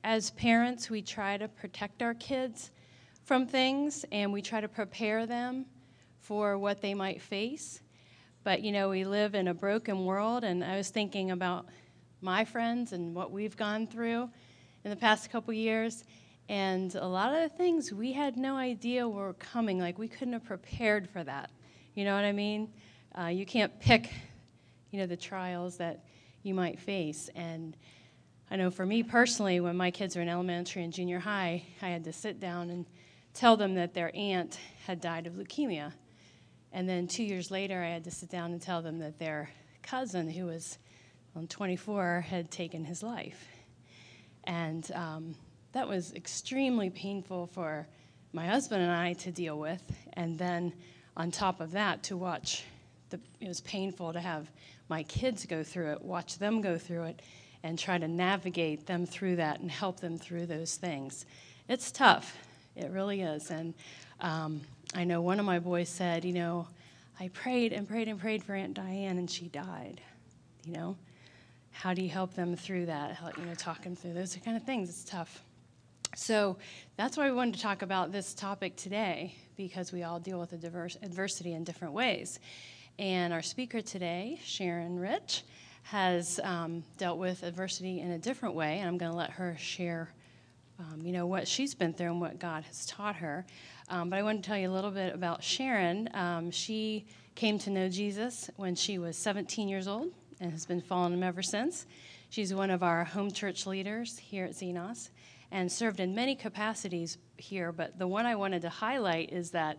as parents, we try to protect our kids from things, and we try to prepare them for what they might face. But, you know, we live in a broken world, and I was thinking about my friends and what we've gone through in the past couple years, and a lot of the things we had no idea were coming. Like, we couldn't have prepared for that. You know what I mean? You can't pick, you know, the trials that you might face. And I know for me personally, when my kids were in elementary and junior high, I had to sit down and tell them that their aunt had died of leukemia. And then 2 years later, I had to sit down and tell them that their cousin, who was 24, had taken his life. And that was extremely painful for my husband and I to deal with. And then on top of that, to watch, it was painful to have my kids go through it, watch them go through it, and try to navigate them through that and help them through those things. It's tough. It really is. And I know one of my boys said, you know, I prayed and prayed and prayed for Aunt Diane, and she died. You know, how do you help them through that? How, you know, talk them through those kind of things. It's tough. So that's why we wanted to talk about this topic today, because we all deal with adversity in different ways. And our speaker today, Sharon Rich, has dealt with adversity in a different way, and I'm going to let her share you know, what she's been through and what God has taught her. But I want to tell you a little bit about Sharon. She came to know Jesus when she was 17 years old and has been following him ever since. She's one of our home church leaders here at Xenos and served in many capacities here, but the one I wanted to highlight is that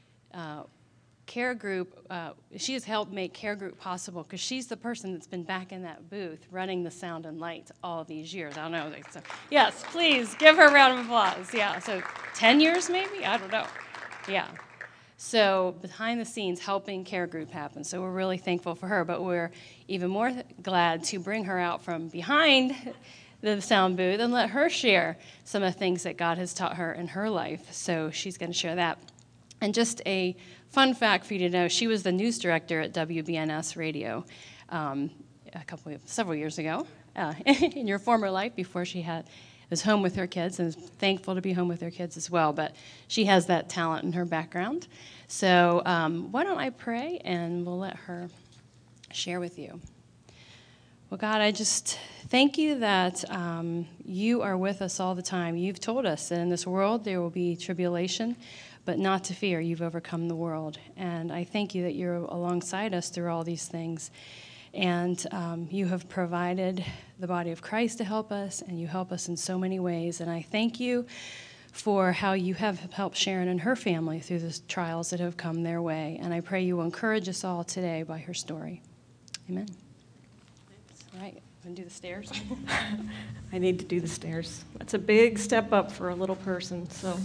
Care Group, she has helped make Care Group possible because she's the person that's been back in that booth running the sound and lights all these years. I don't know. So, yes, please give her a round of applause. Yeah, so 10 years maybe? I don't know. Yeah. So behind the scenes helping Care Group happen. So we're really thankful for her, but we're even more glad to bring her out from behind the sound booth and let her share some of the things that God has taught her in her life. So she's going to share that. And just a fun fact for you to know, she was the news director at WBNS Radio several years ago in your former life before she was home with her kids, and is thankful to be home with her kids as well. But she has that talent in her background. So why don't I pray, and we'll let her share with you. Well, God, I just thank you that you are with us all the time. You've told us that in this world there will be tribulation, but not to fear. You've overcome the world. And I thank you that you're alongside us through all these things. And you have provided the body of Christ to help us, and you help us in so many ways. And I thank you for how you have helped Sharon and her family through the trials that have come their way. And I pray you will encourage us all today by her story. Amen. All right, want to do the stairs? I need to do the stairs. That's a big step up for a little person, so.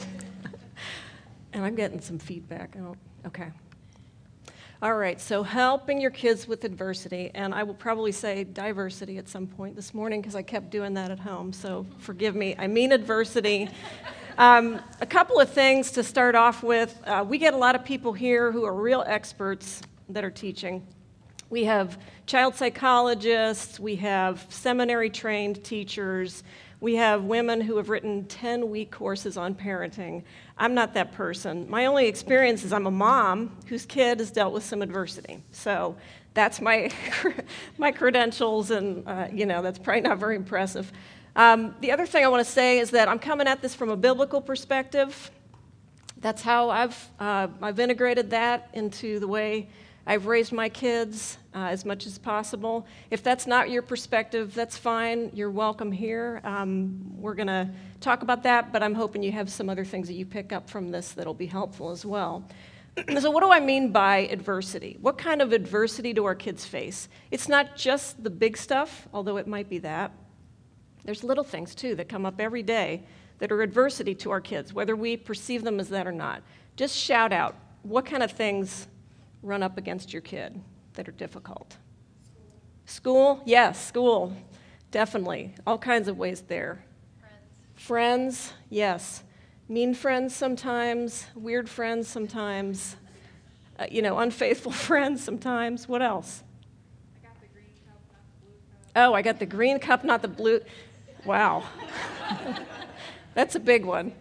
And I'm getting some feedback. Okay. All right, so helping your kids with adversity, and I will probably say diversity at some point this morning because I kept doing that at home, so forgive me. I mean adversity. A couple of things to start off with. We get a lot of people here who are real experts that are teaching. We have child psychologists, we have seminary-trained teachers, we have women who have written 10-week courses on parenting. I'm not that person. My only experience is I'm a mom whose kid has dealt with some adversity. So that's my credentials, and that's probably not very impressive. The other thing I want to say is that I'm coming at this from a biblical perspective. That's how I've integrated that into the way I've raised my kids as much as possible. If that's not your perspective, that's fine. You're welcome here. We're going to talk about that, but I'm hoping you have some other things that you pick up from this that'll be helpful as well. So what do I mean by adversity? What kind of adversity do our kids face? It's not just the big stuff, although it might be that. There's little things, too, that come up every day that are adversity to our kids, whether we perceive them as that or not. Just shout out, what kind of things run up against your kid that are difficult? School? Yes, school. Definitely. All kinds of ways there. Friends? Yes. Mean friends sometimes, weird friends sometimes, unfaithful friends sometimes. What else? I got the green cup, not the blue cup. Oh, I got the green cup, not the blue. Wow. That's a big one.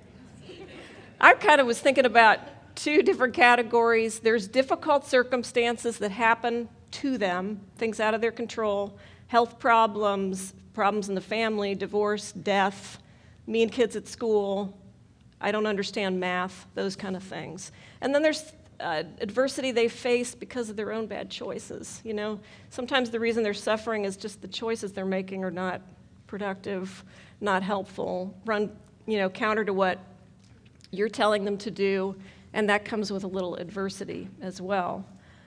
I kind of was thinking about two different categories. There's difficult circumstances that happen to them, things out of their control, health problems, problems in the family, divorce, death, mean kids at school, I don't understand math, those kind of things. And then there's adversity they face because of their own bad choices. You know, sometimes the reason they're suffering is just the choices they're making are not productive, not helpful, run, counter to what you're telling them to do, and that comes with a little adversity as well.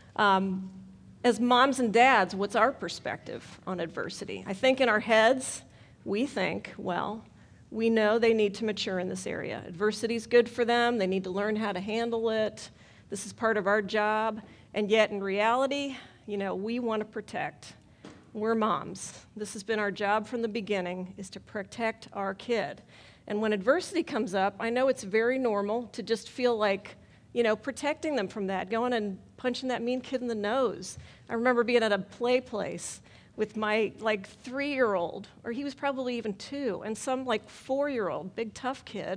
As moms and dads, what's our perspective on adversity? I think in our heads, we think, well, we know they need to mature in this area. Adversity is good for them. They need to learn how to handle it. This is part of our job. And yet, in reality, we want to protect. We're moms. This has been our job from the beginning, is to protect our kid. And when adversity comes up, I know it's very normal to just feel like, protecting them from that, going and punching that mean kid in the nose. I remember being at a play place with my 3-year-old, or he was probably even 2, and some 4-year-old, big tough kid,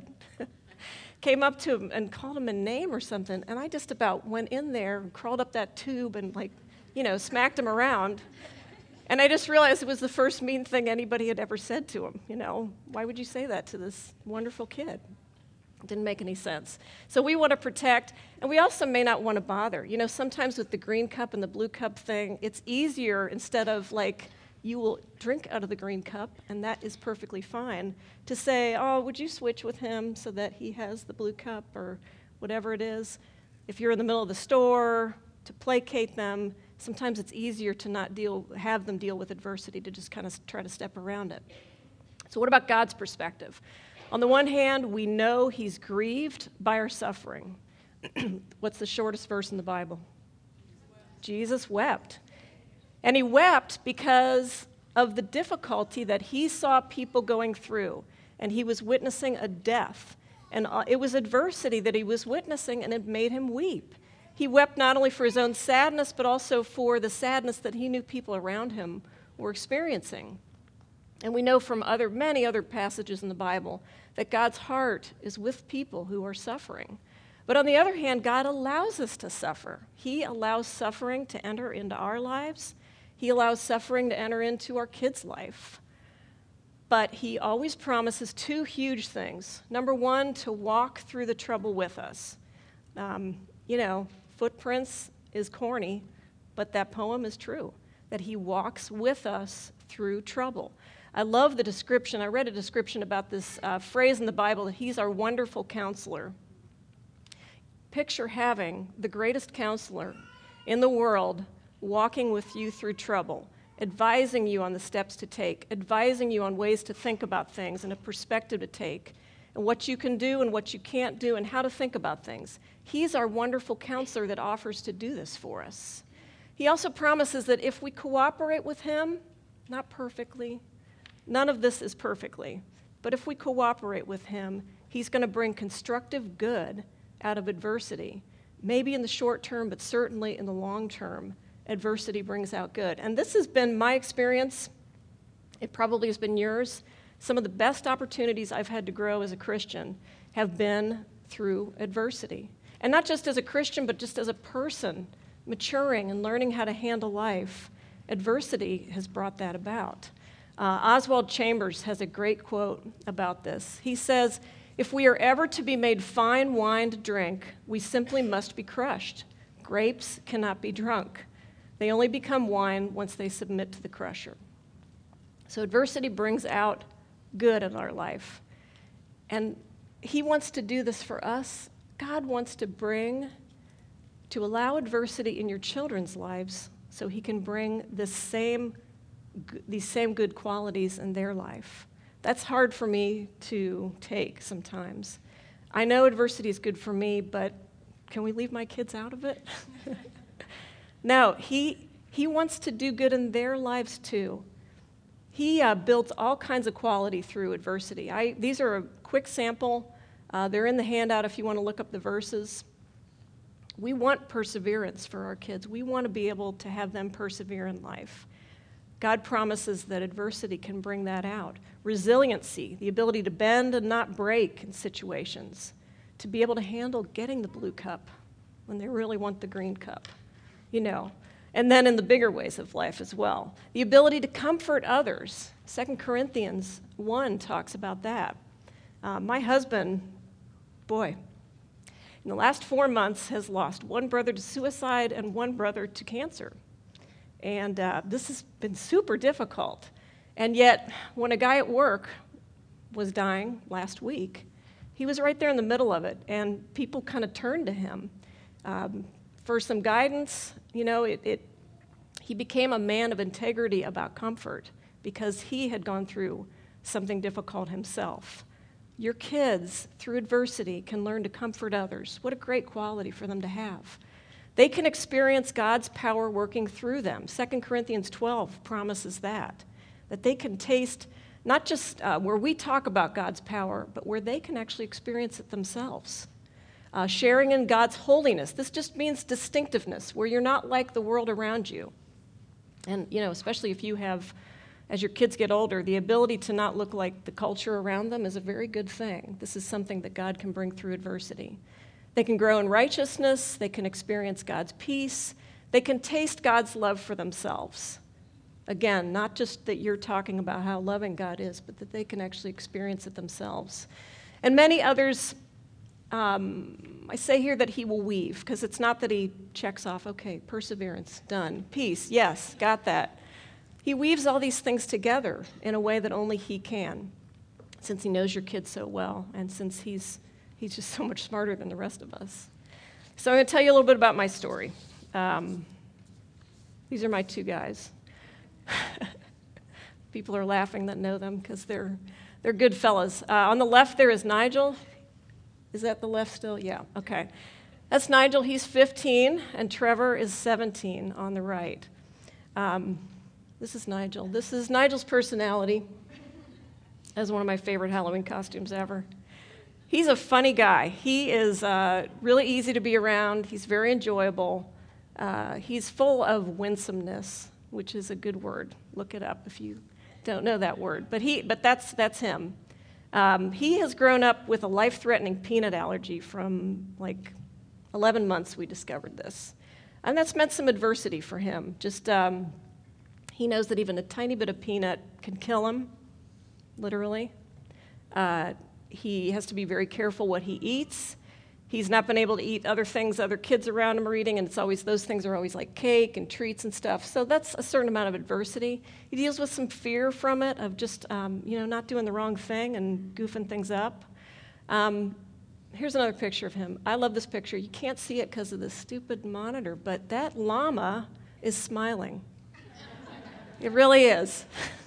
came up to him and called him a name or something, and I just about went in there and crawled up that tube and smacked him around. And I just realized it was the first mean thing anybody had ever said to him. Why would you say that to this wonderful kid? It didn't make any sense. So we want to protect, and we also may not want to bother. Sometimes with the green cup and the blue cup thing, it's easier instead of you will drink out of the green cup, and that is perfectly fine, to say, oh, would you switch with him so that he has the blue cup or whatever it is. If you're in the middle of the store, to placate them, sometimes it's easier to not have them deal with adversity, to just kind of try to step around it. So what about God's perspective? On the one hand, we know he's grieved by our suffering. What's the shortest verse in the Bible? Jesus wept. And he wept because of the difficulty that he saw people going through. And he was witnessing a death. And it was adversity that he was witnessing, and it made him weep. He wept not only for his own sadness, but also for the sadness that he knew people around him were experiencing. And we know from many other passages in the Bible that God's heart is with people who are suffering. But on the other hand, God allows us to suffer. He allows suffering to enter into our lives. He allows suffering to enter into our kids' life. But he always promises 2 huge things. Number 1, to walk through the trouble with us. Footprints is corny, but that poem is true, that he walks with us through trouble. I love the description. I read a description about this phrase in the Bible, that he's our wonderful counselor. Picture having the greatest counselor in the world walking with you through trouble, advising you on the steps to take, advising you on ways to think about things and a perspective to take, and what you can do and what you can't do and how to think about things. He's our wonderful counselor that offers to do this for us. He also promises that if we cooperate with him, not perfectly, none of this is perfectly, but if we cooperate with him, he's going to bring constructive good out of adversity. Maybe in the short term, but certainly in the long term, adversity brings out good. And this has been my experience. It probably has been yours. Some of the best opportunities I've had to grow as a Christian have been through adversity. And not just as a Christian, but just as a person, maturing and learning how to handle life. Adversity has brought that about. Oswald Chambers has a great quote about this. He says, "If we are ever to be made fine wine to drink, we simply must be crushed. Grapes cannot be drunk. They only become wine once they submit to the crusher." So adversity brings out good in our life. And he wants to do this for us. God wants to allow adversity in your children's lives so he can bring these same good qualities in their life. That's hard for me to take sometimes. I know adversity is good for me, but can we leave my kids out of it? No, he wants to do good in their lives too. He builds all kinds of quality through adversity. These are a quick sample. They're in the handout if you want to look up the verses. We want perseverance for our kids. We want to be able to have them persevere in life. God promises that adversity can bring that out. Resiliency, the ability to bend and not break in situations, to be able to handle getting the blue cup when they really want the green cup, And then in the bigger ways of life as well. The ability to comfort others. 2 Corinthians 1 talks about that. My husband, boy, in the last 4 months has lost one brother to suicide and one brother to cancer. And this has been super difficult. And yet, when a guy at work was dying last week, he was right there in the middle of it, and people kind of turned to him for some guidance. He became a man of integrity about comfort because he had gone through something difficult himself. Your kids, through adversity, can learn to comfort others. What a great quality for them to have. They can experience God's power working through them. 2 Corinthians 12 promises that they can taste not just where we talk about God's power, but where they can actually experience it themselves. Sharing in God's holiness. This just means distinctiveness, where you're not like the world around you. And, especially if you have, as your kids get older, the ability to not look like the culture around them is a very good thing. This is something that God can bring through adversity. They can grow in righteousness. They can experience God's peace. They can taste God's love for themselves. Again, not just that you're talking about how loving God is, but that they can actually experience it themselves. And many others, I say here that he will weave, because it's not that he checks off, okay, perseverance, done. Peace, yes, got that. He weaves all these things together in a way that only he can, since he knows your kids so well, and since he's just so much smarter than the rest of us. So I'm going to tell you a little bit about my story. These are my two guys. People are laughing that know them because they're good fellas. On the left there is Nigel. Is that the left still? Yeah, okay. That's Nigel. He's 15, and Trevor is 17 on the right. This is Nigel. This is Nigel's personality. That's one of my favorite Halloween costumes ever. He's a funny guy. He is really easy to be around. He's very enjoyable. He's full of winsomeness, which is a good word. Look it up if you don't know that word. But that's him. He has grown up with a life-threatening peanut allergy from like 11 months we discovered this. And that's meant some adversity for him. Just he knows that even a tiny bit of peanut can kill him, literally. He has to be very careful what he eats. He's not been able to eat other things other kids around him are eating, and those things are always like cake and treats and stuff. So that's a certain amount of adversity. He deals with some fear from it of just, not doing the wrong thing and goofing things up. Here's another picture of him. I love this picture. You can't see it because of this stupid monitor, but that llama is smiling. It really is.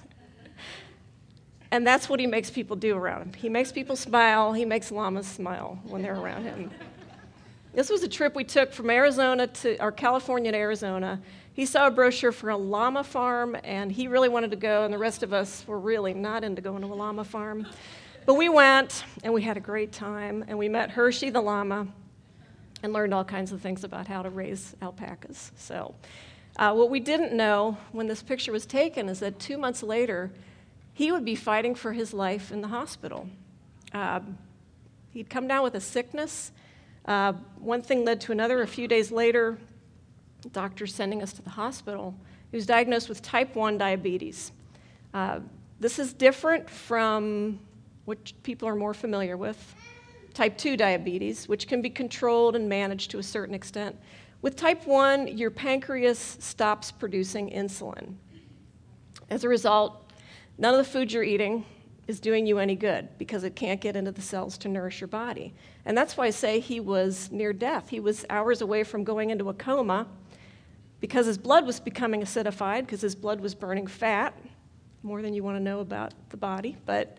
And that's what he makes people do around him. He makes people smile. He makes llamas smile when they're around him. This was a trip we took from California to Arizona. He saw a brochure for a llama farm, and he really wanted to go, and the rest of us were really not into going to a llama farm. But we went, and we had a great time, and we met Hershey the llama and learned all kinds of things about how to raise alpacas. So what we didn't know when this picture was taken is that 2 months later, he would be fighting for his life in the hospital. He'd come down with a sickness. One thing led to another. A few days later, the doctor's sending us to the hospital. He was diagnosed with type 1 diabetes. This is different from what people are more familiar with, type 2 diabetes, which can be controlled and managed to a certain extent. With type 1, your pancreas stops producing insulin. As a result, none of the food you're eating is doing you any good because it can't get into the cells to nourish your body. And that's why I say he was near death. He was hours away from going into a coma because his blood was becoming acidified, because his blood was burning fat, more than you want to know about the body. But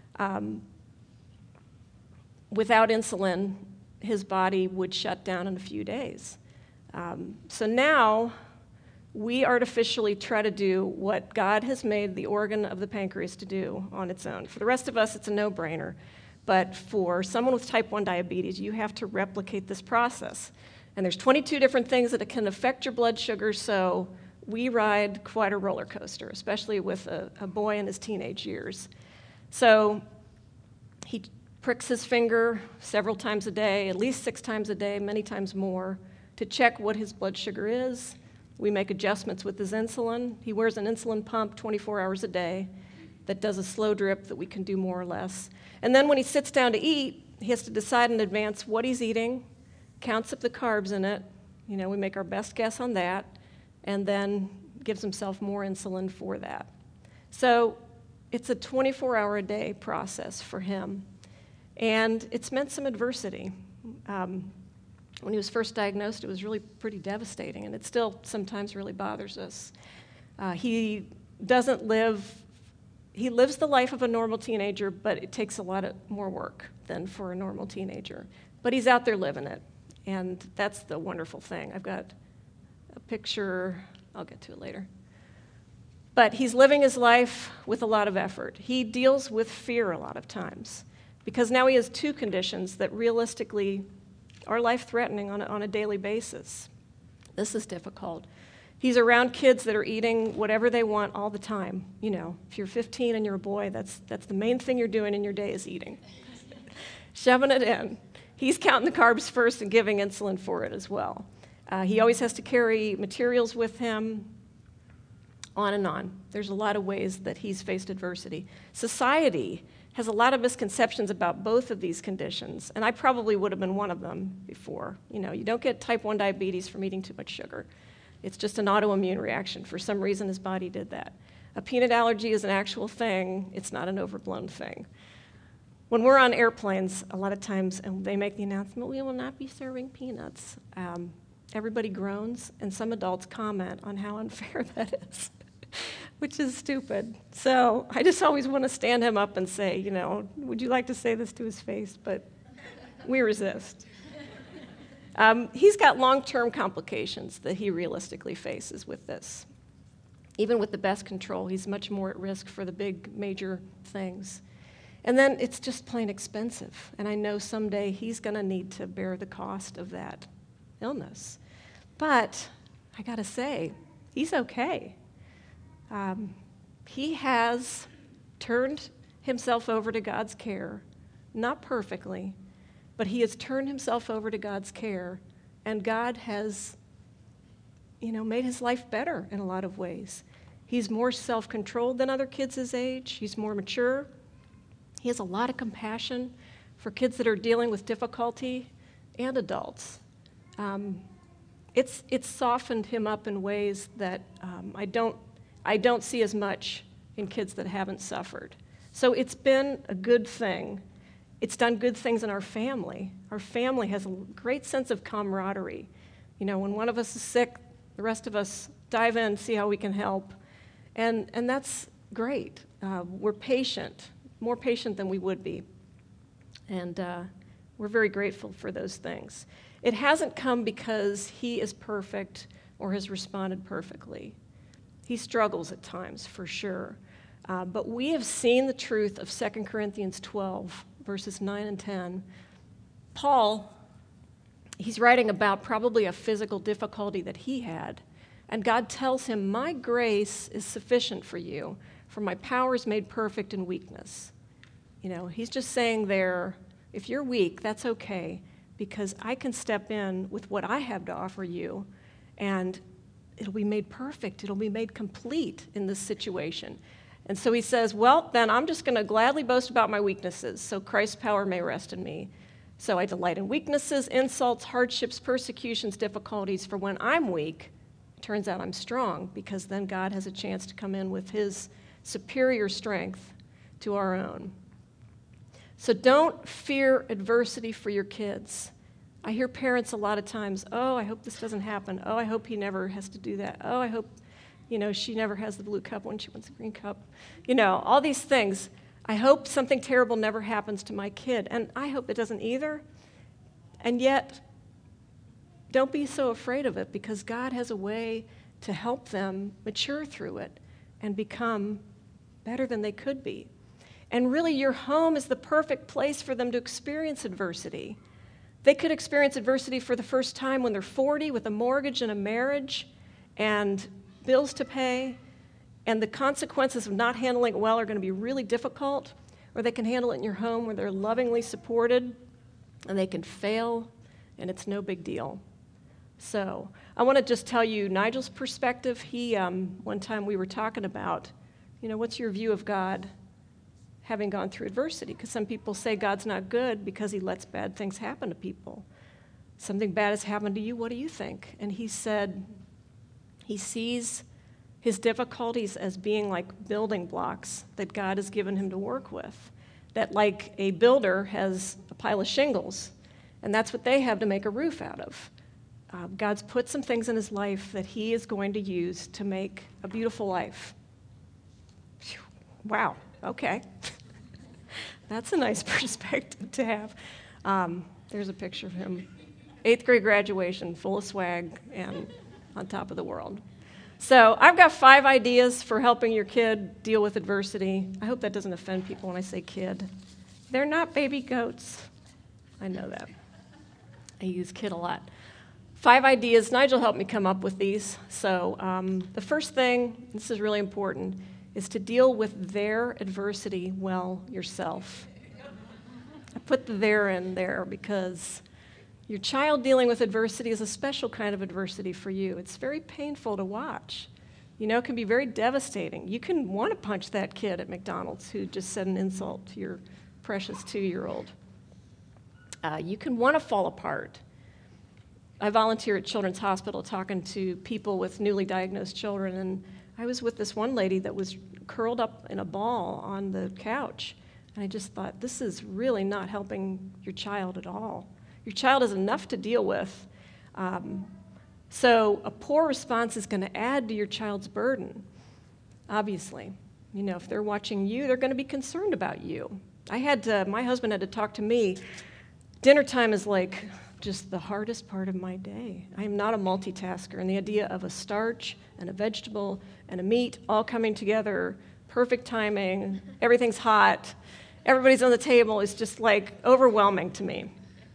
without insulin, his body would shut down in a few days. So now we artificially try to do what God has made the organ of the pancreas to do on its own. For the rest of us, it's a no-brainer. But for someone with type 1 diabetes, you have to replicate this process. And there's 22 different things that can affect your blood sugar, so we ride quite a roller coaster, especially with a boy in his teenage years. So he pricks his finger several times a day, at least 6 times a day, many times more, to check what his blood sugar is. We make adjustments with his insulin. He wears an insulin pump 24 hours a day that does a slow drip that we can do more or less. And then when he sits down to eat, he has to decide in advance what he's eating, counts up the carbs in it. You know, we make our best guess on that, and then gives himself more insulin for that. So it's a 24-hour-a-day process for him. And it's meant some adversity. When he was first diagnosed, it was really pretty devastating, and it still sometimes really bothers us. He lives the life of a normal teenager, but it takes a lot more work than for a normal teenager. But he's out there living it, and that's the wonderful thing. I've got a picture, I'll get to it later. But he's living his life with a lot of effort. He deals with fear a lot of times, because now he has 2 conditions that realistically are life-threatening on a daily basis. This is difficult. He's around kids that are eating whatever they want all the time. You know, if you're 15 and you're a boy, that's the main thing you're doing in your day is eating. Shoving it in. He's counting the carbs first and giving insulin for it as well. He always has to carry materials with him, on and on. There's a lot of ways that he's faced adversity. Society has a lot of misconceptions about both of these conditions, and I probably would have been one of them before. You know, you don't get type 1 diabetes from eating too much sugar. It's just an autoimmune reaction. For some reason, his body did that. A peanut allergy is an actual thing. It's not an overblown thing. When we're on airplanes, a lot of times, and they make the announcement, we will not be serving peanuts, everybody groans, and some adults comment on how unfair that is, which is stupid. So I just always want to stand him up and say, you know, would you like to say this to his face? But we resist. He's got long-term complications that he realistically faces with this. Even with the best control, he's much more at risk for the big, major things. And then it's just plain expensive. And I know someday he's going to need to bear the cost of that illness. But I got to say, he's okay. He has turned himself over to God's care, not perfectly, but he has turned himself over to God's care, and God has, you know, made his life better in a lot of ways. He's more self-controlled than other kids his age. He's more mature. He has a lot of compassion for kids that are dealing with difficulty and adults. It's softened him up in ways that I don't see as much in kids that haven't suffered. So it's been a good thing. It's done good things in our family. Our family has a great sense of camaraderie. You know, when one of us is sick, the rest of us dive in, see how we can help. And that's great. We're patient, more patient than we would be. And we're very grateful for those things. It hasn't come because he is perfect or has responded perfectly. He struggles at times, for sure. But we have seen the truth of 2 Corinthians 12, verses 9 and 10. Paul, he's writing about probably a physical difficulty that he had. And God tells him, my grace is sufficient for you, for my power is made perfect in weakness. You know, he's just saying there, if you're weak, that's okay, because I can step in with what I have to offer you, and it'll be made perfect. It'll be made complete in this situation. And so he says, well, then I'm just going to gladly boast about my weaknesses, so Christ's power may rest in me. So I delight in weaknesses, insults, hardships, persecutions, difficulties, for when I'm weak, it turns out I'm strong, because then God has a chance to come in with his superior strength to our own. So don't fear adversity for your kids. I hear parents a lot of times, oh, I hope this doesn't happen. Oh, I hope he never has to do that. Oh, I hope, you know, she never has the blue cup when she wants the green cup. You know, all these things. I hope something terrible never happens to my kid, and I hope it doesn't either. And yet, don't be so afraid of it, because God has a way to help them mature through it and become better than they could be. And really, your home is the perfect place for them to experience adversity. They could experience adversity for the first time when they're 40 with a mortgage and a marriage, and bills to pay, and the consequences of not handling it well are going to be really difficult, or they can handle it in your home where they're lovingly supported and they can fail and it's no big deal. So I want to just tell you Nigel's perspective. One time we were talking about, what's your view of God having gone through adversity? Because some people say God's not good because he lets bad things happen to people. Something bad has happened to you, what do you think? And he said he sees his difficulties as being like building blocks that God has given him to work with. That like a builder has a pile of shingles, and that's what they have to make a roof out of. God's put some things in his life that he is going to use to make a beautiful life. Phew. Wow, okay. That's a nice perspective to have. There's a picture of him. 8th grade graduation, full of swag and on top of the world. So I've got 5 ideas for helping your kid deal with adversity. I hope that doesn't offend people when I say kid. They're not baby goats. I know that. I use kid a lot. 5 ideas. Nigel helped me come up with these. So the first thing, this is really important, is to deal with their adversity well yourself. I put the there in there because your child dealing with adversity is a special kind of adversity for you. It's very painful to watch. It can be very devastating. You can want to punch that kid at McDonald's who just said an insult to your precious 2-year-old. You can want to fall apart. I volunteer at Children's Hospital talking to people with newly diagnosed children, and I was with this one lady that was curled up in a ball on the couch, and I just thought, this is really not helping your child at all. Your child has enough to deal with. So a poor response is going to add to your child's burden, obviously. If they're watching you, they're going to be concerned about you. My husband had to talk to me. Dinner time is like just the hardest part of my day. I am not a multitasker, and the idea of a starch and a vegetable and a meat all coming together, perfect timing, everything's hot, everybody's on the table is just like overwhelming to me.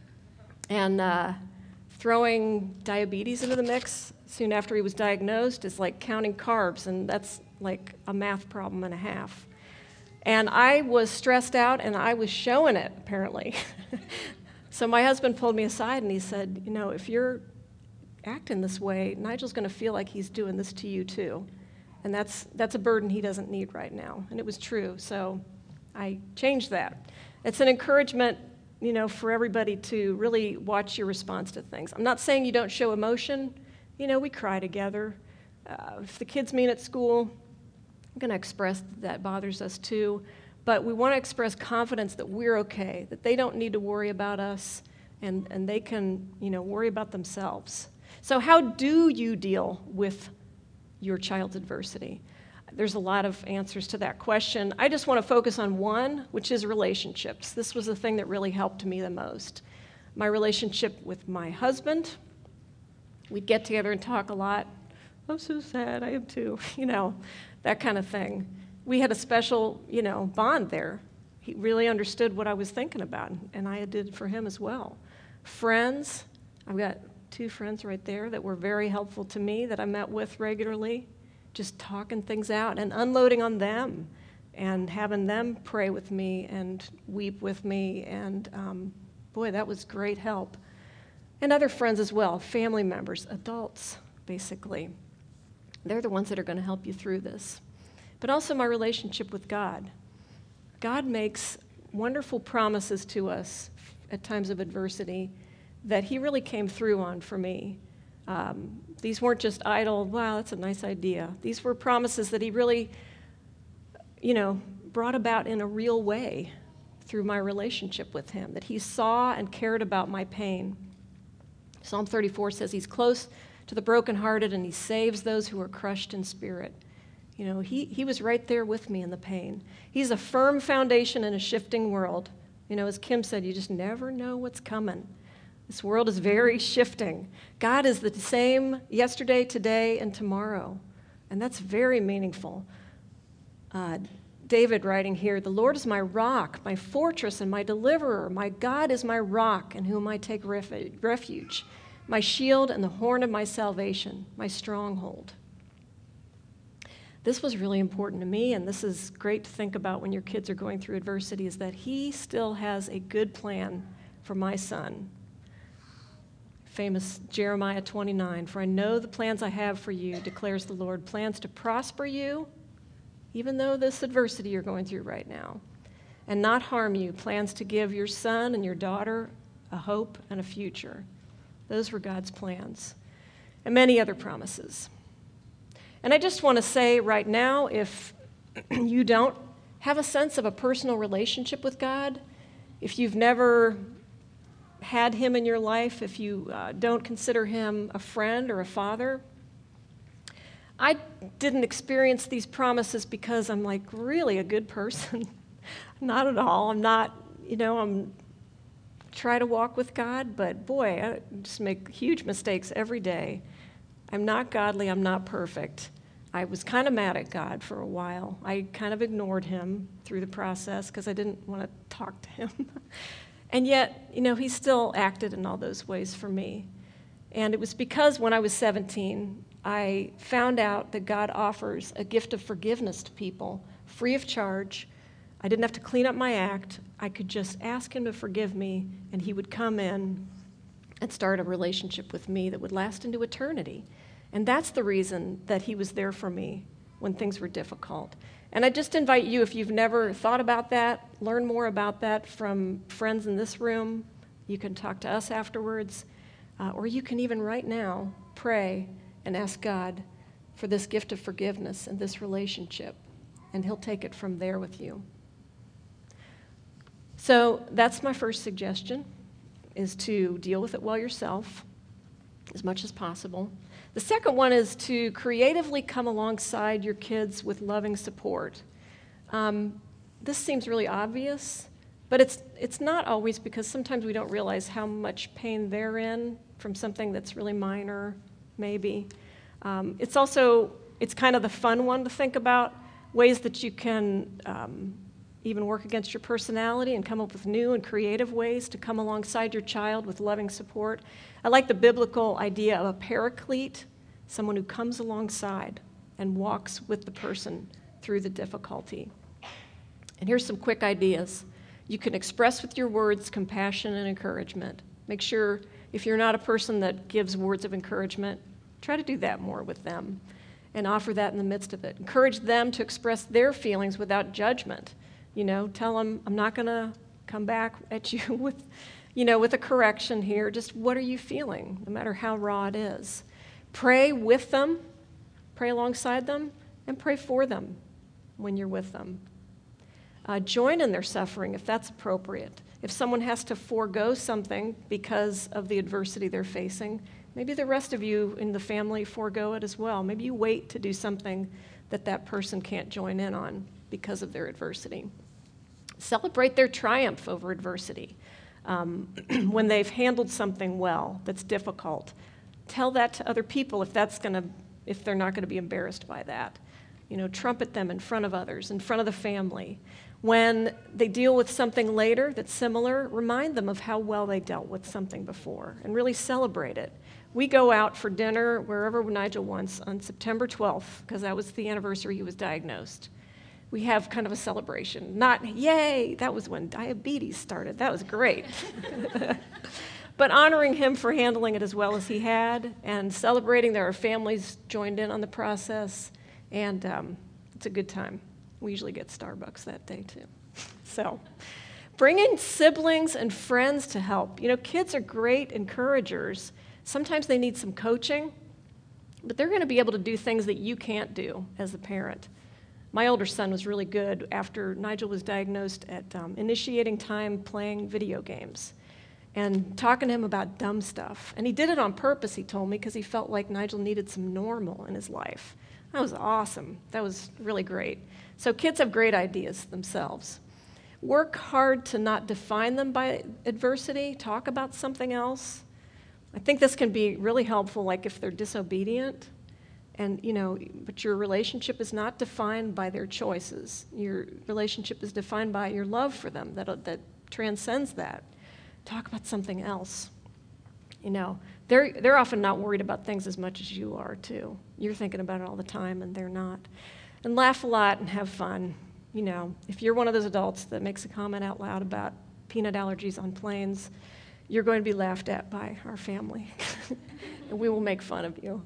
And throwing diabetes into the mix soon after he was diagnosed is like counting carbs, and that's like a math problem and a half. And I was stressed out, and I was showing it, apparently. So my husband pulled me aside, and he said, if you're acting this way, Nigel's going to feel like he's doing this to you too. And that's a burden he doesn't need right now. And it was true, so I changed that. It's an encouragement for everybody to really watch your response to things. I'm not saying you don't show emotion. We cry together. If the kid's mean at school, I'm going to express that bothers us too. But we want to express confidence that we're okay, that they don't need to worry about us, and they can, worry about themselves. So how do you deal with your child's adversity? There's a lot of answers to that question. I just want to focus on one, which is relationships. This was the thing that really helped me the most. My relationship with my husband. We'd get together and talk a lot. I'm so sad, I am too, that kind of thing. We had a special, bond there. He really understood what I was thinking about, and I did for him as well. Friends, I've got 2 friends right there that were very helpful to me that I met with regularly. Just talking things out and unloading on them and having them pray with me and weep with me. And boy, that was great help. And other friends as well, family members, adults, basically. They're the ones that are going to help you through this. But also my relationship with God. God makes wonderful promises to us at times of adversity that he really came through on for me. These weren't just idle, wow, that's a nice idea. These were promises that he really, brought about in a real way through my relationship with him, that he saw and cared about my pain. Psalm 34 says he's close to the brokenhearted and he saves those who are crushed in spirit. He was right there with me in the pain. He's a firm foundation in a shifting world. As Kim said, you just never know what's coming. This world is very shifting. God is the same yesterday, today, and tomorrow. And that's very meaningful. David writing here, the Lord is my rock, my fortress, and my deliverer. My God is my rock in whom I take refuge, my shield and the horn of my salvation, my stronghold. this was really important to me, and this is great to think about when your kids are going through adversity, is that he still has a good plan for my son. Famous Jeremiah 29, "For I know the plans I have for you, declares the Lord, plans to prosper you, even though this adversity you're going through right now, and not harm you, plans to give your son and your daughter a hope and a future." Those were God's plans, and many other promises. And I just want to say right now, if you don't have a sense of a personal relationship with God, if you've never had him in your life, if you don't consider him a friend or a father, I didn't experience these promises because I'm like really a good person. Not at all. I'm not, I'm try to walk with God, but boy, I just make huge mistakes every day. I'm not godly. I'm not perfect. I was kind of mad at God for a while. I kind of ignored him through the process because I didn't want to talk to him. And yet, he still acted in all those ways for me. And it was because when I was 17, I found out that God offers a gift of forgiveness to people, free of charge. I didn't have to clean up my act. I could just ask him to forgive me, and he would come in and start a relationship with me that would last into eternity. And that's the reason that he was there for me when things were difficult. And I just invite you, if you've never thought about that, learn more about that from friends in this room. You can talk to us afterwards, or you can even right now pray and ask God for this gift of forgiveness and this relationship, and he'll take it from there with you. So that's my first suggestion, is to deal with it well yourself as much as possible. The second one is to creatively come alongside your kids with loving support. This seems really obvious, but it's not always, because sometimes we don't realize how much pain they're in from something that's really minor, maybe. It's kind of the fun one to think about, ways that you can even work against your personality and come up with new and creative ways to come alongside your child with loving support. I like the biblical idea of a paraclete, someone who comes alongside and walks with the person through the difficulty. And here's some quick ideas. You can express with your words compassion and encouragement. Make sure, if you're not a person that gives words of encouragement, try to do that more with them and offer that in the midst of it. Encourage them to express their feelings without judgment. Tell them, I'm not going to come back at you with a correction here. Just what are you feeling, no matter how raw it is. Pray with them, pray alongside them, and pray for them when you're with them. Join in their suffering if that's appropriate. If someone has to forego something because of the adversity they're facing, maybe the rest of you in the family forego it as well. Maybe you wait to do something that person can't join in on because of their adversity. Celebrate their triumph over adversity. When they've handled something well that's difficult, tell that to other people if they're not going to be embarrassed by that. Trumpet them in front of others, in front of the family. When they deal with something later that's similar, remind them of how well they dealt with something before and really celebrate it. We go out for dinner wherever Nigel wants on September 12th, because that was the anniversary he was diagnosed. We have kind of a celebration. Not, yay, that was when diabetes started. That was great. But honoring him for handling it as well as he had, and celebrating that our families joined in on the process, and it's a good time. We usually get Starbucks that day, too. So bring in siblings and friends to help. Kids are great encouragers. Sometimes they need some coaching, but they're going to be able to do things that you can't do as a parent. My older son was really good after Nigel was diagnosed at initiating time playing video games and talking to him about dumb stuff. And he did it on purpose, he told me, because he felt like Nigel needed some normal in his life. That was awesome. That was really great. So kids have great ideas themselves. Work hard to not define them by adversity. Talk about something else. I think this can be really helpful, like if they're disobedient. But your relationship is not defined by their choices. Your relationship is defined by your love for them that transcends that. Talk about something else. They're often not worried about things as much as you are, too. You're thinking about it all the time, and they're not. And laugh a lot and have fun. You know, if you're one of those adults that makes a comment out loud about peanut allergies on planes, you're going to be laughed at by our family. And we will make fun of you.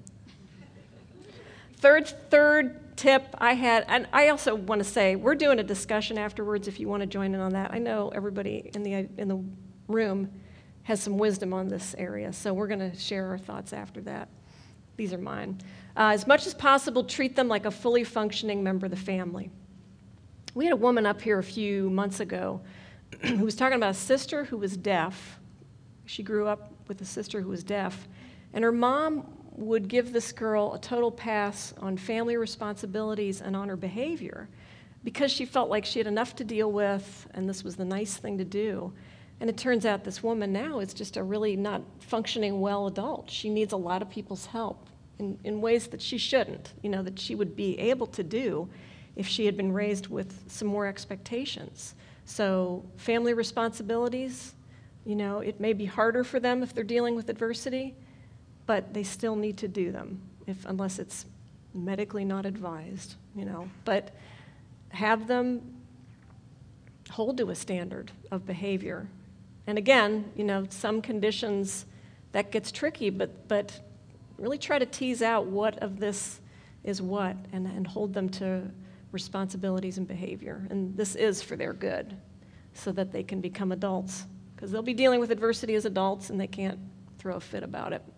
Third tip I had, and I also want to say, we're doing a discussion afterwards if you want to join in on that. I know everybody in the room has some wisdom on this area, so we're going to share our thoughts after that. These are mine. As much as possible, treat them like a fully functioning member of the family. We had a woman up here a few months ago who was talking about a sister who was deaf. She grew up with a sister who was deaf, and her mom would give this girl a total pass on family responsibilities and on her behavior because she felt like she had enough to deal with, and this was the nice thing to do. And it turns out this woman now is just a really not functioning well adult. She needs a lot of people's help in ways that she shouldn't, you know, that she would be able to do if she had been raised with some more expectations. So family responsibilities, you know, it may be harder for them if they're dealing with adversity, but they still need to do them, unless it's medically not advised, you know. But have them hold to a standard of behavior. And again, you know, some conditions that gets tricky, but really try to tease out what of this is what and hold them to responsibilities and behavior. And this is for their good so that they can become adults, because they'll be dealing with adversity as adults and they can't throw a fit about it.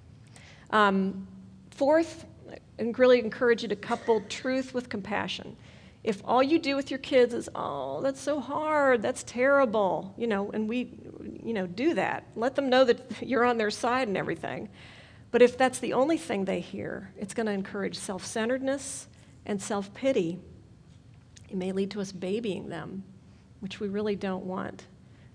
Fourth, I really encourage you to couple truth with compassion. If all you do with your kids is, oh, that's so hard, that's terrible, you know, and we, you know, do that. Let them know that you're on their side and everything. But if that's the only thing they hear, it's going to encourage self-centeredness and self-pity. It may lead to us babying them, which we really don't want.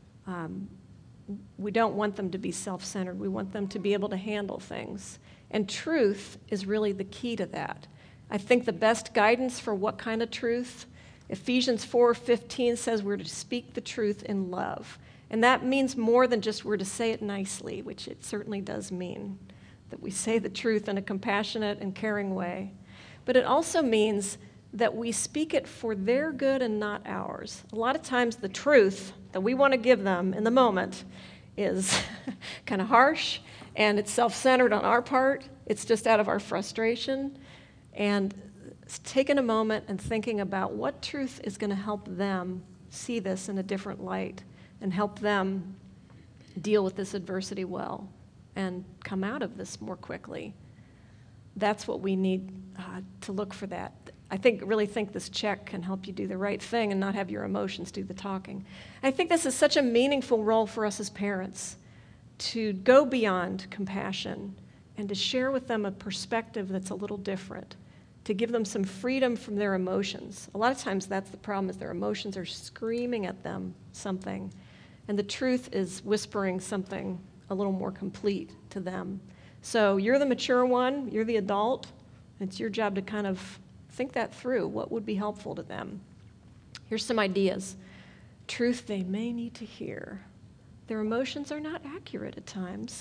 We don't want them to be self-centered. We want them to be able to handle things. And truth is really the key to that. I think the best guidance for what kind of truth, Ephesians 4:15 says we're to speak the truth in love. And that means more than just we're to say it nicely, which it certainly does mean, that we say the truth in a compassionate and caring way. But it also means that we speak it for their good and not ours. A lot of times the truth that we want to give them in the moment is kind of harsh, and it's self-centered on our part. It's just out of our frustration. And taking a moment and thinking about what truth is going to help them see this in a different light and help them deal with this adversity well and come out of this more quickly. That's what we need to look for that. I really think this check can help you do the right thing and not have your emotions do the talking. I think this is such a meaningful role for us as parents, to go beyond compassion and to share with them a perspective that's a little different, to give them some freedom from their emotions. A lot of times that's the problem, is their emotions are screaming at them something, and the truth is whispering something a little more complete to them. So you're the mature one, you're the adult. It's your job to kind of think that through. What would be helpful to them? Here's some ideas. Truth they may need to hear. Their emotions are not accurate at times.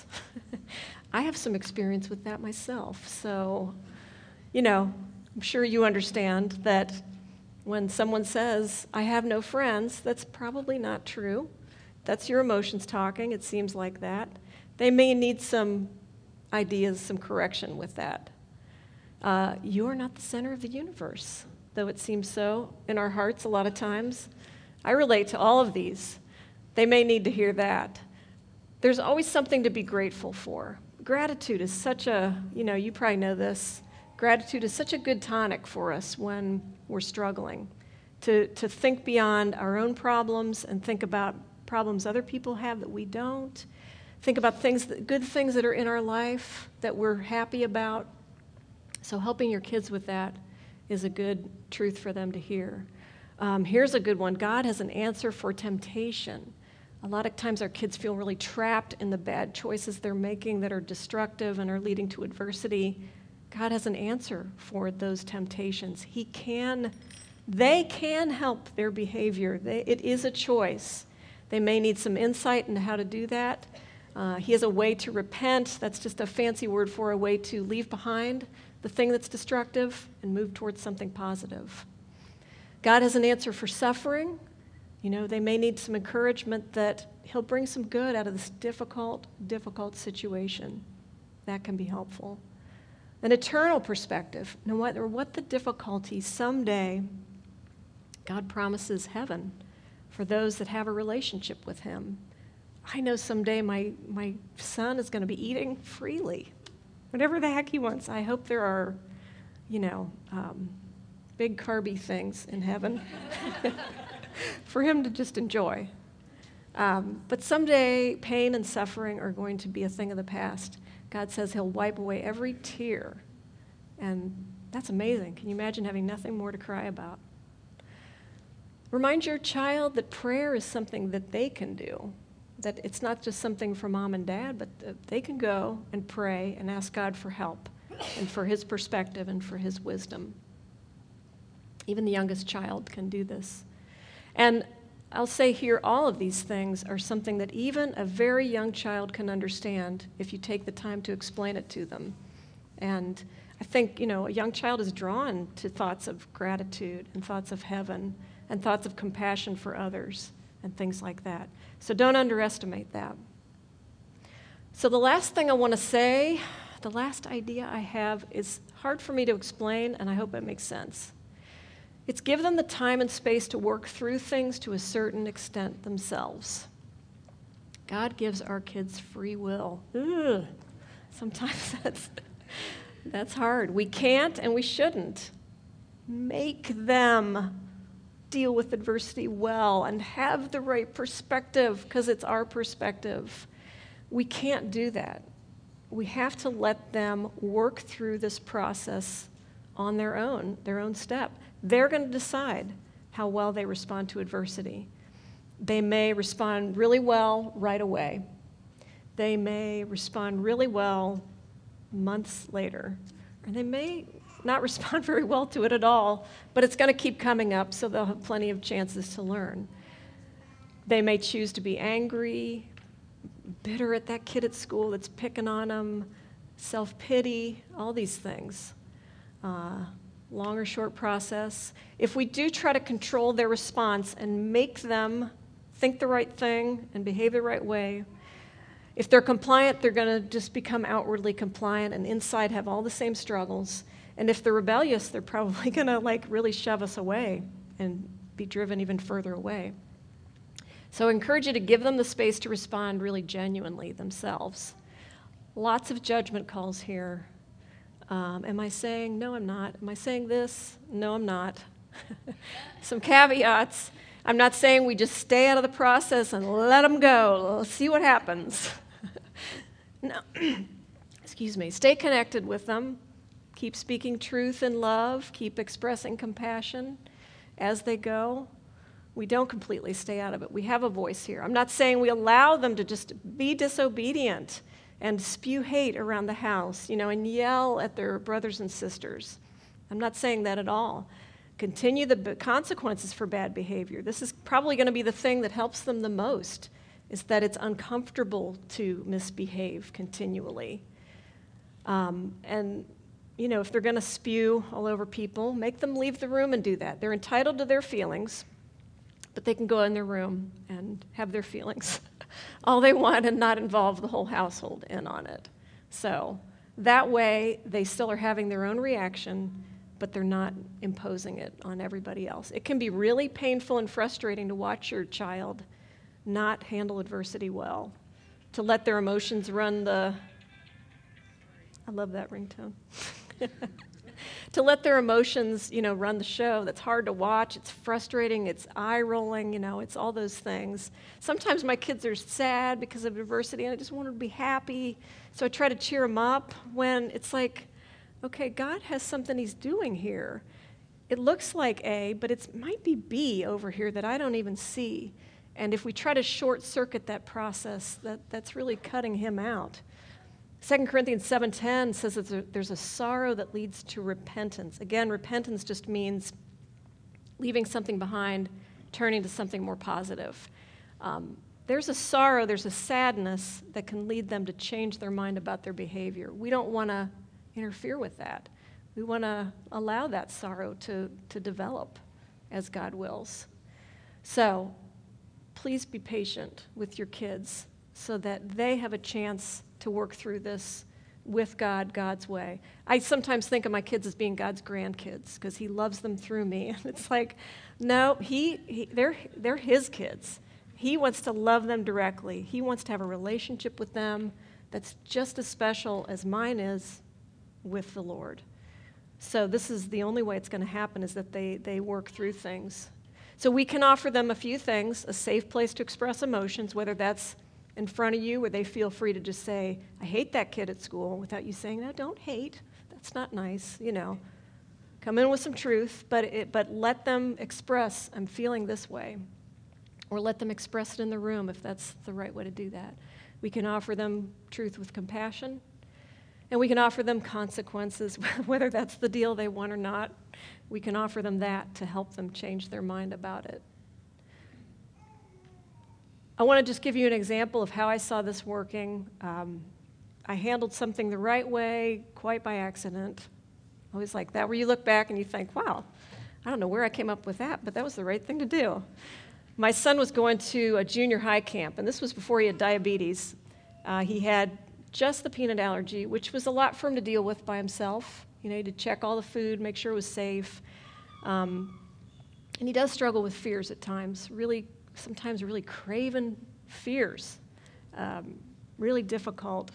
I have some experience with that myself. So, you know, I'm sure you understand that when someone says, I have no friends, that's probably not true. That's your emotions talking. It seems like that. They may need some ideas, some correction with that. You are not the center of the universe, though it seems so in our hearts a lot of times. I relate to all of these. They may need to hear that. There's always something to be grateful for. Gratitude is such a, you probably know this, gratitude is such a good tonic for us when we're struggling. To think beyond our own problems and think about problems other people have that we don't. Think about good things that are in our life that we're happy about. So helping your kids with that is a good truth for them to hear. Here's a good one. God has an answer for temptation. A lot of times our kids feel really trapped in the bad choices they're making that are destructive and are leading to adversity. God has an answer for those temptations. They can help their behavior. It is a choice. They may need some insight into how to do that. He has a way to repent. That's just a fancy word for a way to leave behind the thing that's destructive and move towards something positive. God has an answer for suffering. You know, they may need some encouragement that he'll bring some good out of this difficult situation. That can be helpful. An eternal perspective, no matter what the difficulty, someday God promises heaven for those that have a relationship with him. I know someday my son is going to be eating freely, whatever the heck he wants. I hope there are, big carby things in heaven for him to just enjoy. But someday, pain and suffering are going to be a thing of the past. God says he'll wipe away every tear, and that's amazing. Can you imagine having nothing more to cry about? Remind your child that prayer is something that they can do, that it's not just something for mom and dad, but they can go and pray and ask God for help and for his perspective and for his wisdom. Even the youngest child can do this. And I'll say here, all of these things are something that even a very young child can understand if you take the time to explain it to them. And I think, a young child is drawn to thoughts of gratitude and thoughts of heaven and thoughts of compassion for others and things like that. So don't underestimate that. So the last thing I want to say, the last idea I have is hard for me to explain, and I hope it makes sense. It's give them the time and space to work through things to a certain extent themselves. God gives our kids free will. Ugh. Sometimes that's hard. We can't and we shouldn't. Make them deal with adversity well and have the right perspective, because it's our perspective. We can't do that. We have to let them work through this process on their own step. They're going to decide how well they respond to adversity. They may respond really well right away. They may respond really well months later. And they may not respond very well to it at all, but it's going to keep coming up, so they'll have plenty of chances to learn. They may choose to be angry, bitter at that kid at school that's picking on them, self-pity, all these things. Long or short process. If we do try to control their response and make them think the right thing and behave the right way, if they're compliant, they're going to just become outwardly compliant and inside have all the same struggles. And if they're rebellious, they're probably going to really shove us away and be driven even further away. So I encourage you to give them the space to respond really genuinely themselves. Lots of judgment calls here. Am I saying, no, I'm not? Am I saying this? No, I'm not. Some caveats. I'm not saying we just stay out of the process and let them go. Let's see what happens. No. Excuse me. Stay connected with them. Keep speaking truth in love. Keep expressing compassion as they go. We don't completely stay out of it. We have a voice here. I'm not saying we allow them to just be disobedient and spew hate around the house, and yell at their brothers and sisters. I'm not saying that at all. Continue the consequences for bad behavior. This is probably going to be the thing that helps them the most, is that it's uncomfortable to misbehave continually. If they're going to spew all over people, make them leave the room and do that. They're entitled to their feelings, but they can go in their room and have their feelings all they want and not involve the whole household in on it. So that way, they still are having their own reaction, but they're not imposing it on everybody else. It can be really painful and frustrating to watch your child not handle adversity well, to let their emotions run the... I love that ringtone. To let their emotions, run the show. That's hard to watch. It's frustrating. It's eye-rolling. It's all those things. Sometimes my kids are sad because of adversity, and I just want them to be happy. So I try to cheer them up when it's like, okay, God has something he's doing here. It looks like A, but it might be B over here that I don't even see. And if we try to short-circuit that process, that's really cutting him out. 2 Corinthians 7:10 says that there's a sorrow that leads to repentance. Again, repentance just means leaving something behind, turning to something more positive. There's a sorrow, there's a sadness that can lead them to change their mind about their behavior. We don't want to interfere with that. We want to allow that sorrow to develop as God wills. So please be patient with your kids so that they have a chance to work through this with God, God's way. I sometimes think of my kids as being God's grandkids because he loves them through me. And it's like, no, they're his kids. He wants to love them directly. He wants to have a relationship with them that's just as special as mine is with the Lord. So this is the only way it's going to happen, is that they work through things. So we can offer them a few things: a safe place to express emotions, whether that's in front of you where they feel free to just say, I hate that kid at school, without you saying, no, don't hate. That's not nice, Come in with some truth, but let them express, I'm feeling this way. Or let them express it in the room if that's the right way to do that. We can offer them truth with compassion, and we can offer them consequences, whether that's the deal they want or not. We can offer them that to help them change their mind about it. I want to just give you an example of how I saw this working. I handled something the right way, quite by accident. Always like that, where you look back and you think, wow, I don't know where I came up with that, but that was the right thing to do. My son was going to a junior high camp, and this was before he had diabetes. He had just the peanut allergy, which was a lot for him to deal with by himself. He had to check all the food, make sure it was safe. And he does struggle with fears at times, sometimes really craven fears, really difficult,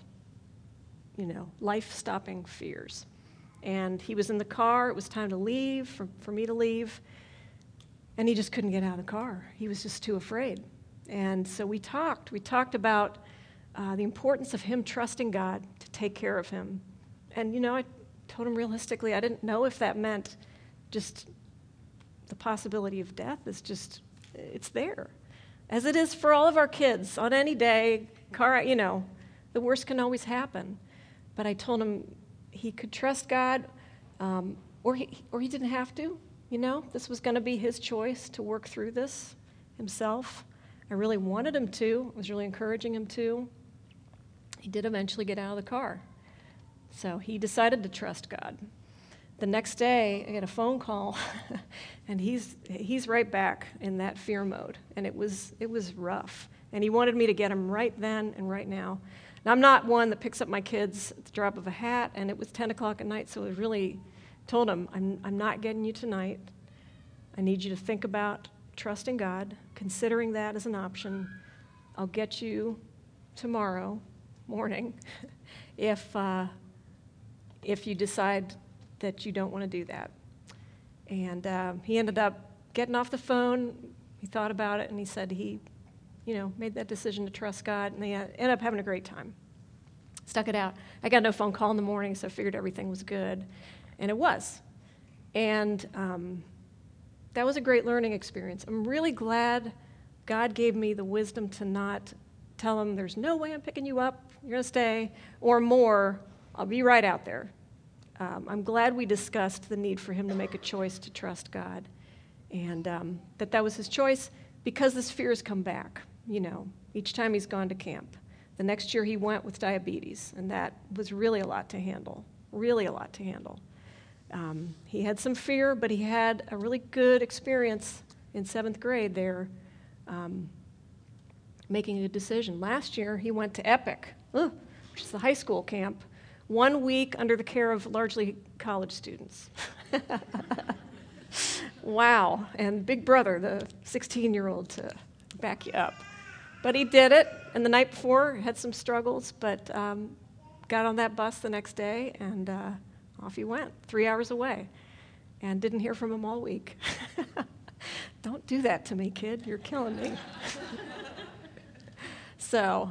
life-stopping fears. And he was in the car. It was time to leave, for me to leave. And he just couldn't get out of the car. He was just too afraid. And so we talked. We talked about the importance of him trusting God to take care of him. And, I told him realistically, I didn't know if that meant just the possibility of death it's there. As it is for all of our kids, on any day, the worst can always happen. But I told him he could trust God, or he didn't have to. This was going to be his choice to work through this himself. I really wanted him to. I was really encouraging him to. He did eventually get out of the car. So he decided to trust God. The next day, I get a phone call, and he's right back in that fear mode. And it was rough. And he wanted me to get him right then and right now. Now, I'm not one that picks up my kids at the drop of a hat, and it was 10 o'clock at night, so I really told him, I'm not getting you tonight. I need you to think about trusting God, considering that as an option. I'll get you tomorrow morning if you decide that you don't want to do that. And he ended up getting off the phone. He thought about it, and he said he made that decision to trust God, and they ended up having a great time. Stuck it out. I got no phone call in the morning, so I figured everything was good, and it was. And that was a great learning experience. I'm really glad God gave me the wisdom to not tell him, there's no way I'm picking you up, you're going to stay, or more, I'll be right out there. I'm glad we discussed the need for him to make a choice to trust God, and that was his choice, because this fear has come back, each time he's gone to camp. The next year he went with diabetes, and that was really a lot to handle, He had some fear, but he had a really good experience in 7th grade there, making a decision. Last year he went to EPIC, which is the high school camp, 1 week under the care of largely college students. Wow, and Big Brother, the 16-year-old, to back you up. But he did it, and the night before had some struggles, but got on that bus the next day, and off he went, 3 hours away, and didn't hear from him all week. Don't do that to me, kid. You're killing me. So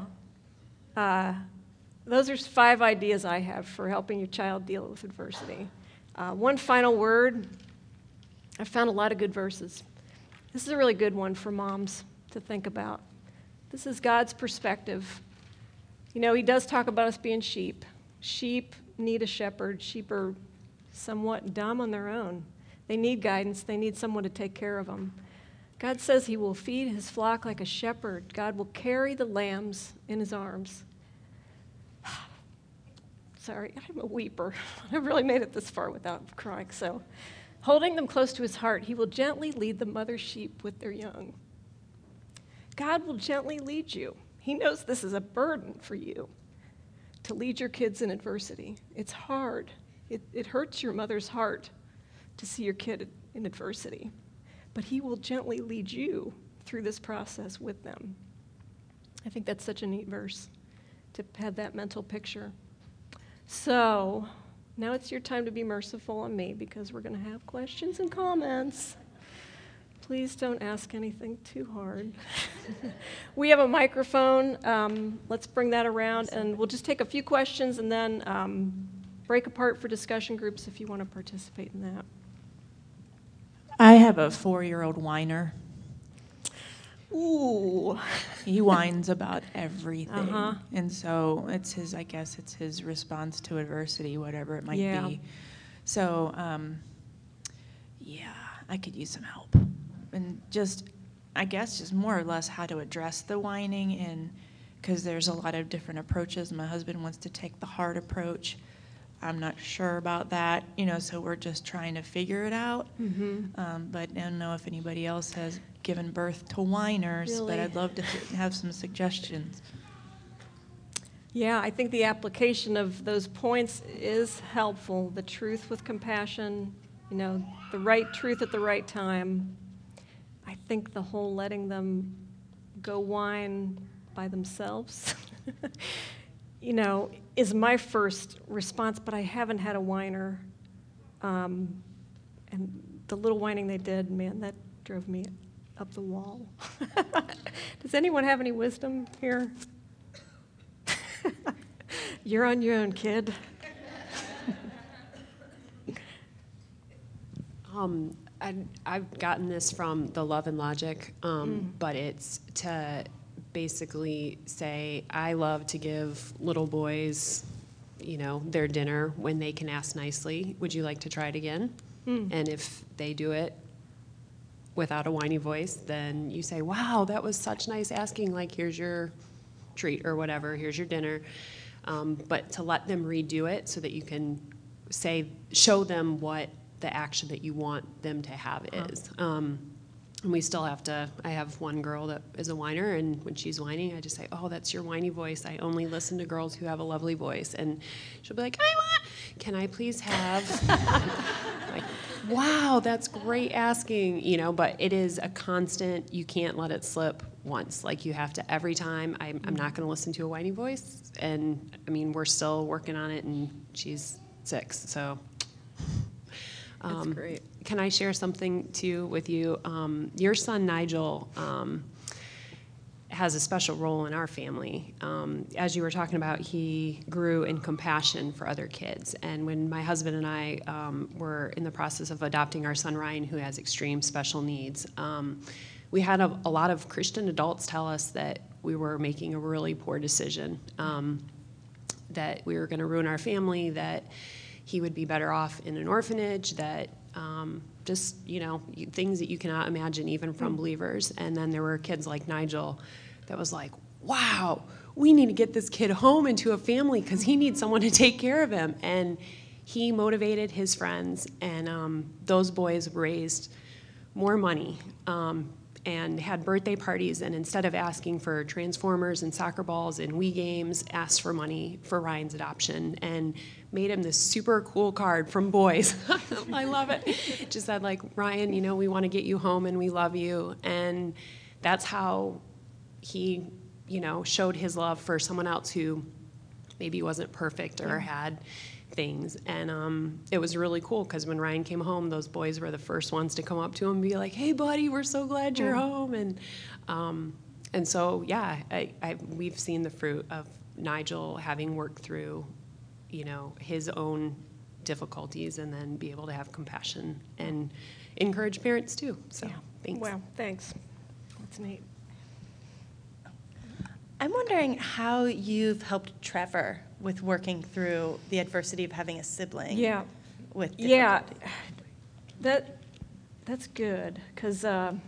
those are 5 ideas I have for helping your child deal with adversity. One final word. I found a lot of good verses. This is a really good one for moms to think about. This is God's perspective. He does talk about us being sheep. Sheep need a shepherd. Sheep are somewhat dumb on their own. They need guidance. They need someone to take care of them. God says he will feed his flock like a shepherd. God will carry the lambs in his arms. sorry, I'm a weeper. I've really made it this far without crying. So, holding them close to his heart, he will gently lead the mother sheep with their young. God will gently lead you. He knows this is a burden for you to lead your kids in adversity. It's hard. It hurts your mother's heart to see your kid in adversity. But he will gently lead you through this process with them. I think that's such a neat verse to have that mental picture. So now it's your time to be merciful on me because we're going to have questions and comments. Please don't ask anything too hard. We have a microphone. Let's bring that around, and we'll just take a few questions and then break apart for discussion groups if you want to participate in that. I have a 4-year-old whiner. Ooh. He whines about everything. Uh-huh. And so it's his response to adversity, whatever it might Yeah. be. So, yeah, I could use some help. And just more or less how to address the whining, and because there's a lot of different approaches. My husband wants to take the hard approach. I'm not sure about that, so we're just trying to figure it out. Mm-hmm. But I don't know if anybody else has given birth to whiners, Really? but I'd love to have some suggestions. Yeah, I think the application of those points is helpful. The truth with compassion, the right truth at the right time. I think the whole letting them go whine by themselves, is my first response, but I haven't had a whiner. And the little whining they did, man, that drove me up the wall. Does anyone have any wisdom here? You're on your own, kid. I've gotten this from the Love and Logic, but it's to basically say, I love to give little boys, their dinner when they can ask nicely, would you like to try it again? And if they do it without a whiny voice, then you say, wow, that was such nice asking, like, here's your treat or whatever, here's your dinner. But to let them redo it so that you can show them what the action that you want them to have is. And we still have to, I have one girl that is a whiner, and when she's whining, I just say, oh, that's your whiny voice. I only listen to girls who have a lovely voice. And she'll be like, can I please have, like, wow, that's great asking, but it is a constant, you can't let it slip once. Like, you have to, every time, I'm not going to listen to a whiny voice. And, we're still working on it, and she's 6, so. That's great. Can I share something, too, with you? Your son, Nigel, has a special role in our family. As you were talking about, he grew in compassion for other kids. And when my husband and I were in the process of adopting our son, Ryan, who has extreme special needs, we had a lot of Christian adults tell us that we were making a really poor decision, that we were going to ruin our family, that he would be better off in an orphanage, that just, things that you cannot imagine even from believers. And then there were kids like Nigel that was like, wow, we need to get this kid home into a family because he needs someone to take care of him. And he motivated his friends, and those boys raised more money and had birthday parties, and instead of asking for Transformers and soccer balls and Wii games, asked for money for Ryan's adoption and made him this super cool card from boys. I love it. It just said, like, Ryan, we want to get you home and we love you. And that's how he, showed his love for someone else who maybe wasn't perfect or had things. And it was really cool because when Ryan came home, those boys were the first ones to come up to him and be like, hey, buddy, we're so glad you're home. And so, yeah, we've seen the fruit of Nigel having worked through, his own difficulties, and then be able to have compassion and encourage parents too. So, thanks. Wow, thanks. That's neat. I'm wondering how you've helped Trevor with working through the adversity of having a sibling. Yeah. With Yeah, difficulty. that's good, because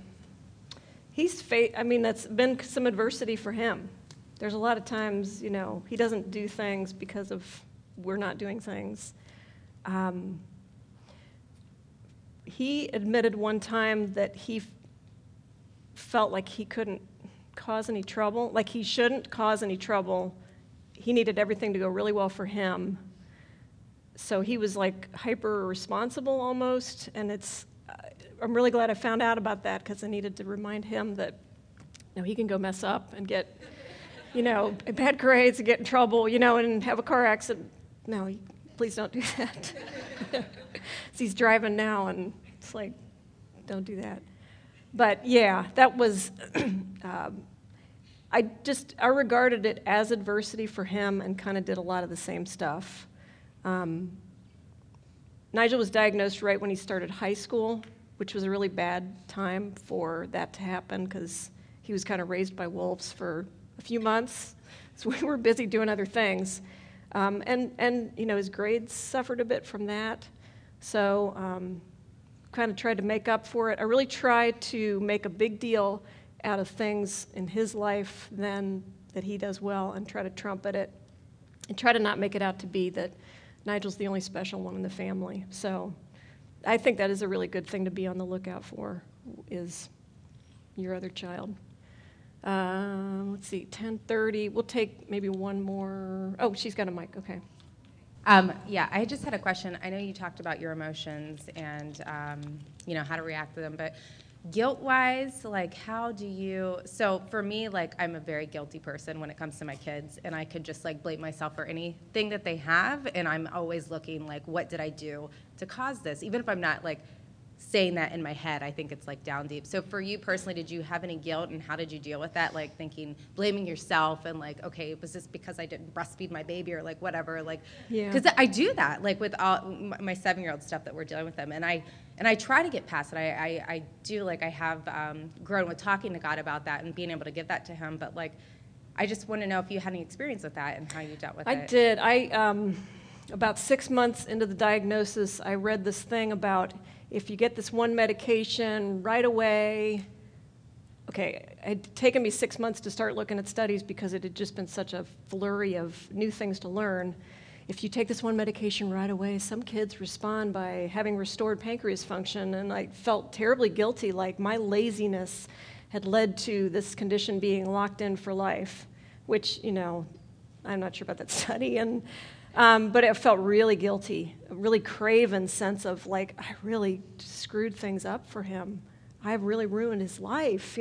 that's been some adversity for him. There's a lot of times, he doesn't do things because of we're not doing things. He admitted one time that he felt like he couldn't cause any trouble, like he shouldn't cause any trouble. He needed everything to go really well for him. So he was like hyper responsible almost, and I'm really glad I found out about that because I needed to remind him that, he can go mess up and get, bad grades and get in trouble, and have a car accident. No, please don't do that. He's driving now, and it's like, don't do that. But yeah, that was, I regarded it as adversity for him and kind of did a lot of the same stuff. Nigel was diagnosed right when he started high school, which was a really bad time for that to happen because he was kind of raised by wolves for a few months. So we were busy doing other things. And his grades suffered a bit from that. So kind of tried to make up for it. I really tried to make a big deal out of things in his life then that he does well and try to trumpet it and try to not make it out to be that Nigel's the only special one in the family. So I think that is a really good thing to be on the lookout for, is your other child. Let's see, 10:30. We'll take maybe one more. Oh, she's got a mic. Okay. Yeah, I just had a question. I know you talked about your emotions and, how to react to them, but guilt-wise, like, how do you, so for me, like, I'm a very guilty person when it comes to my kids, and I could just, like, blame myself for anything that they have, and I'm always looking, like, what did I do to cause this? Even if I'm not, like, saying that in my head, I think it's, like, down deep. So for you personally, did you have any guilt, and how did you deal with that? Like, blaming yourself, and, like, okay, was this because I didn't breastfeed my baby, or, like, whatever, like, Yeah. because I do that, like, with all my 7-year-old stuff that we're dealing with them, and I try to get past it. I do, like, I have grown with talking to God about that and being able to give that to him, but, like, I just want to know if you had any experience with that and how you dealt with it. I did. About 6 months into the diagnosis, I read this thing about if you get this one medication right away. Okay, it had taken me 6 months to start looking at studies because it had just been such a flurry of new things to learn. If you take this one medication right away, some kids respond by having restored pancreas function, and I felt terribly guilty, like my laziness had led to this condition being locked in for life, which, I'm not sure about that study, but it felt really guilty, a really craven sense of, like, I really screwed things up for him. I've really ruined his life,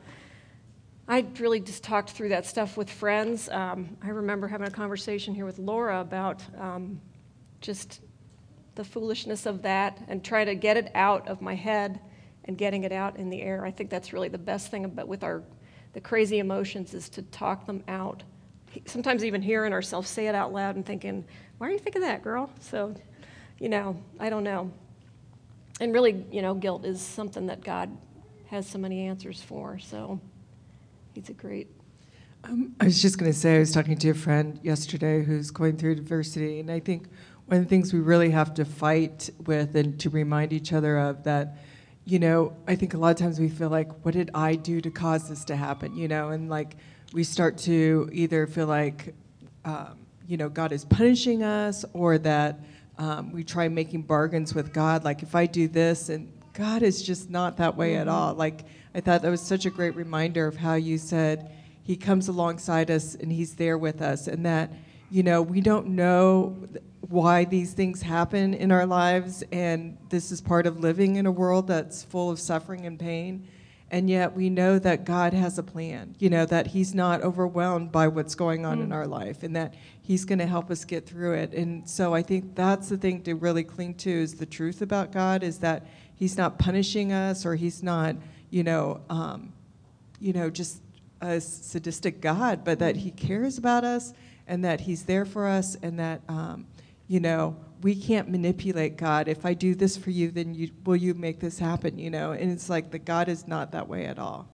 I really just talked through that stuff with friends. I remember having a conversation here with Laura about just the foolishness of that and try to get it out of my head and getting it out in the air. I think that's really the best thing about with the crazy emotions is to talk them out. Sometimes even hearing ourselves say it out loud and thinking, why are you thinking that, girl? So, I don't know. And really, guilt is something that God has so many answers for, so he's a great. I was just going to say, I was talking to a friend yesterday who's going through adversity, and I think one of the things we really have to fight with and to remind each other of that, I think a lot of times we feel like, what did I do to cause this to happen, and like we start to either feel like, God is punishing us, or that we try making bargains with God, like if I do this, and God is just not that way at all. Like, I thought that was such a great reminder of how you said he comes alongside us and he's there with us, and that, we don't know why these things happen in our lives, and this is part of living in a world that's full of suffering and pain, and yet we know that God has a plan, that he's not overwhelmed by what's going on in our life, and that he's going to help us get through it. And so I think that's the thing to really cling to, is the truth about God, is that he's not punishing us, or he's not, just a sadistic God, but that he cares about us, and that he's there for us, and that, we can't manipulate God. If I do this for you, then will you make this happen, And it's like that God is not that way at all.